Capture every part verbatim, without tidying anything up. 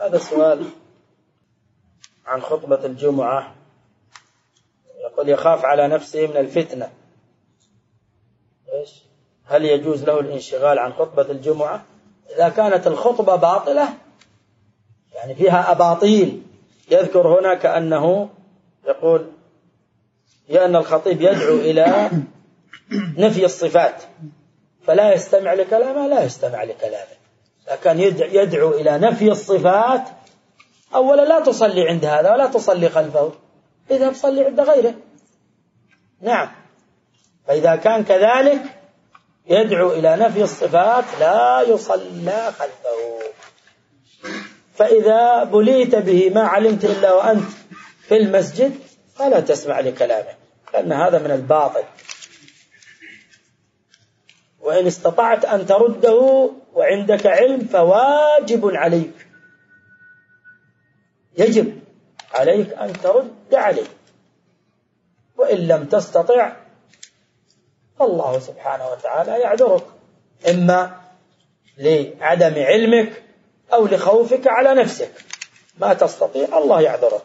هذا سؤال عن خطبة الجمعة، يقول يخاف على نفسه من الفتنة، إيش؟ هل يجوز له الانشغال عن خطبة الجمعة إذا كانت الخطبة باطلة، يعني فيها أباطيل؟ يذكر هنا كأنه يقول لأن الخطيب يدعو إلى نفي الصفات فلا يستمع لكلامه، لا يستمع لكلامه. لكن يدعو إلى نفي الصفات، أولا لا تصلي عند هذا ولا تصلي خلفه، إذا تصلي عند غيره. نعم، فإذا كان كذلك يدعو إلى نفي الصفات لا يصلى خلفه. فإذا بليت به ما علمت إلا وأنت في المسجد فلا تسمع لكلامه، لأن هذا من الباطل. وإن استطعت أن ترده وعندك علم فواجب عليك، يجب عليك أن ترد عليه. وإن لم تستطع فالله سبحانه وتعالى يعذرك، إما لعدم علمك أو لخوفك على نفسك، ما تستطيع الله يعذرك.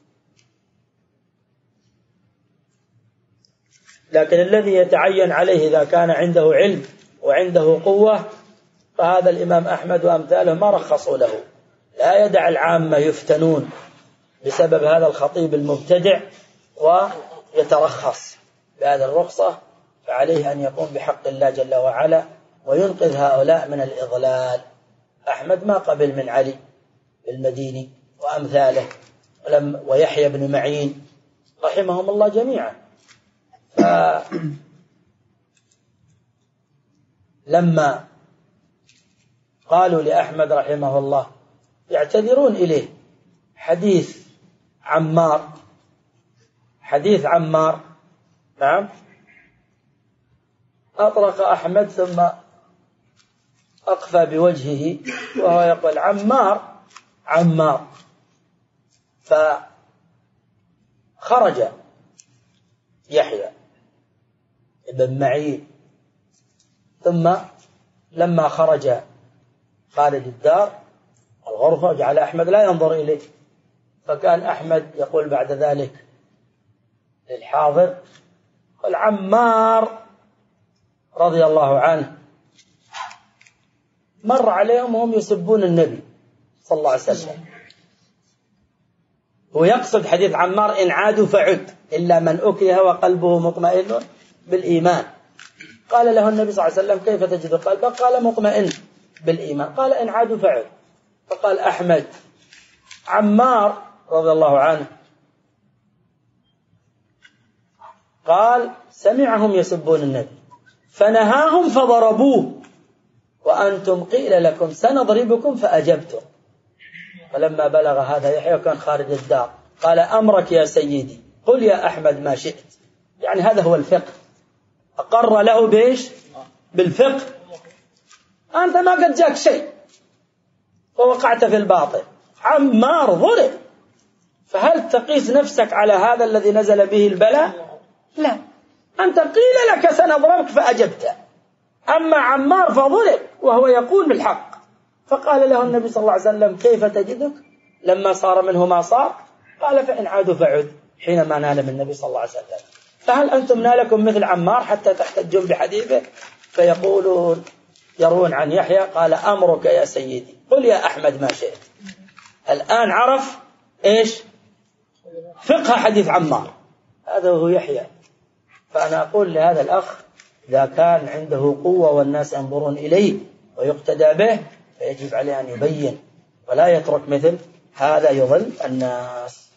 لكن الذي يتعين عليه إذا كان عنده علم وعنده قوة فهذا الإمام أحمد وأمثاله ما رخصوا له، لا يدع العامة يفتنون بسبب هذا الخطيب المبتدع ويترخص بهذه الرخصة، فعليه أن يقوم بحق الله جل وعلا وينقذ هؤلاء من الإضلال. أحمد ما قبل من علي المديني وأمثاله ويحيى بن معين رحمهم الله جميعا. لما قالوا لأحمد رحمه الله يعتذرون إليه حديث عمار، حديث عمار نعم، أطرق أحمد ثم أقفى بوجهه وهو يقول عمار عمار، فخرج يحيى ابن معين، ثم لما خرج خالد الدار الغرفة جعل أحمد لا ينظر إليه، فكان أحمد يقول بعد ذلك للحاضر قال عمار رضي الله عنه مر عليهم وهم يسبون النبي صلى الله عليه وسلم، ويقصد حديث عمار إن عادوا فعد إلا من أكره وقلبه مطمئن بالإيمان. قال له النبي صلى الله عليه وسلم كيف تجد قلبك؟ قال مطمئن بالإيمان. قال إن عادوا فعد. فقال أحمد عمار رضي الله عنه قال سمعهم يسبون النبي فنهاهم فضربوه وأنتم قيل لكم سنضربكم فأجبتم. فلما بلغ هذا يحيى كان خارج الدار قال أمرك يا سيدي قل يا أحمد ما شئت. يعني هذا هو الفقه، أقر له بإيش؟ بالفقه. أنت ما قد جاك شيء ووقعت في الباطل، عمار ضرب، فهل تقيس نفسك على هذا الذي نزل به البلاء؟ لا، أنت قيل لك سنضربك فأجبت، أما عمار فضرب وهو يقول بالحق. فقال له النبي صلى الله عليه وسلم كيف تجدك لما صار منه ما صار؟ قال فإن عادوا فعد، حينما نال من النبي صلى الله عليه وسلم. فهل أنتم نالكم مثل عمار حتى تحتجون بحديثه؟ فيقولون يروون عن يحيى قال أمرك يا سيدي قل يا أحمد ما شئت. الآن عرف إيش فقه حديث عمار، هذا هو يحيى. فأنا أقول لهذا الأخ إذا كان عنده قوة والناس ينظرون إليه ويقتدى به فيجب عليه أن يبين ولا يترك مثل هذا يضل الناس.